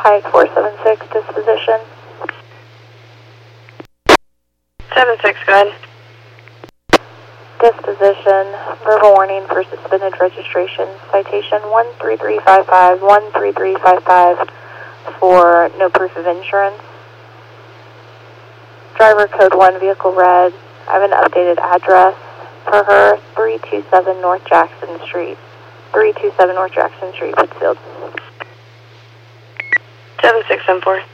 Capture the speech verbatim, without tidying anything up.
Pike four seven six, disposition. seven six, go ahead. Disposition, verbal warning for suspended registration, citation one three three five five, one three three five five for no proof of insurance. Driver code one, vehicle red. I have an updated address for her, three two seven North Jackson Street. three two seven North Jackson Street, Pittsfield. seven six seven four.